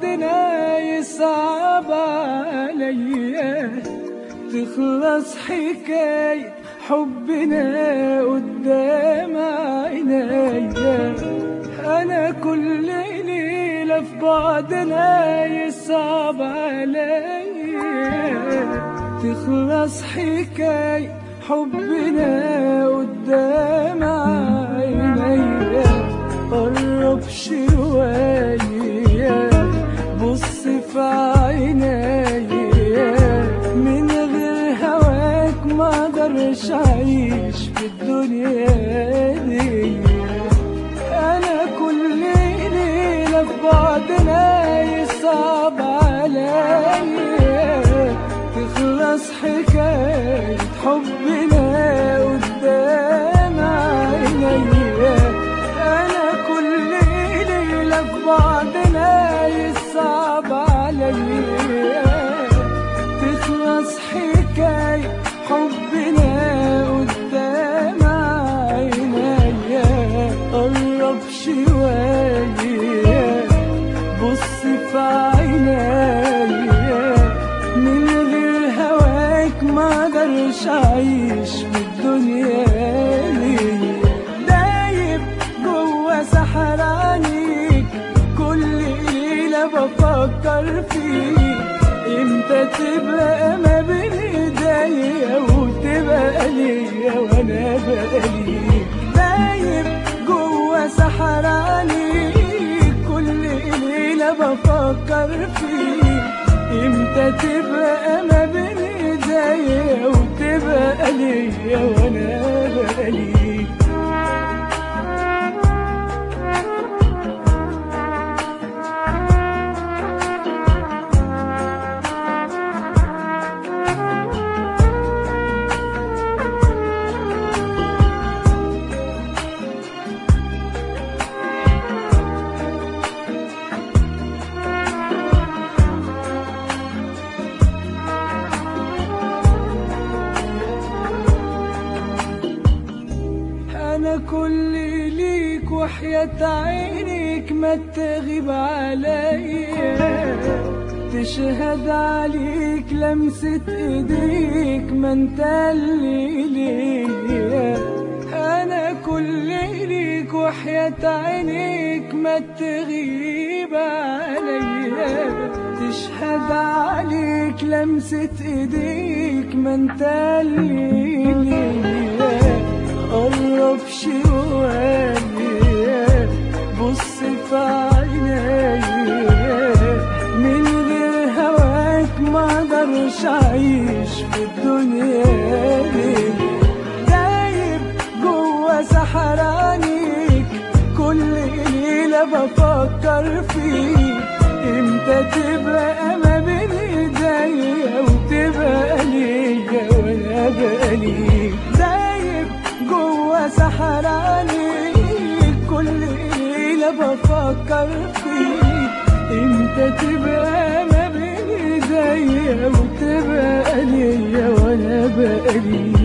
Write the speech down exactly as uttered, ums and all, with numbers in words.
بعدنا يصعب عليا تخلص حكاية حبنا قدام عينيا. أنا كل ليلة في بعدنا يصعب عليا تخلص حكاية حبنا قدام عينيا. قرب شوية بص في عينيا، من غير هواك ما اقدرش اعيش في الدنيا دي. انا كل ليلة في بعدنا يصعب عليا تخلص حكاية حبنا قدام عينيا. انا كل ليلة في بعدنا يصعب عليا تخلص حكاية حبنا قدام عينيا. قرب شوية بص في عينيا، من غير هواك ما اقدرش اعيش في الدنيا دي. دايب جوا سحرانيك كل ليلة بفكر فيك، امتى تبقى ما بين ايديا وتبقى ليا وانا بقى ليك. دايب جوا سحرانيك كل ليلة بفكر فيك، امتى تبقى ما بين ايديا وتبقى ليا وانا بقى ليك. أنا كل ليك وحياة عينيك ما تغيب عليا، تشهد عليك لمسة ايديك ما انت اللي ليا. أنا كل ليك وحياة عينيك ما تغيب عليا، تشهد عليك لمسة ايديك ما انت اللي ليا. قرب شوية بص في عينيا، من غير هواك ما اقدرش اعيش في الدنيا دي. دايب جوا سحرانيك كل ليلة بفكر فيك، امتى تبقى ما بين ايديا وتبقى ليا وانا بقى ليك. دايب جوا سحراني كل ليلة بفكر فيك، امتى تبقى ما بين ايديا وتبقى ليا وانا بقى ليك.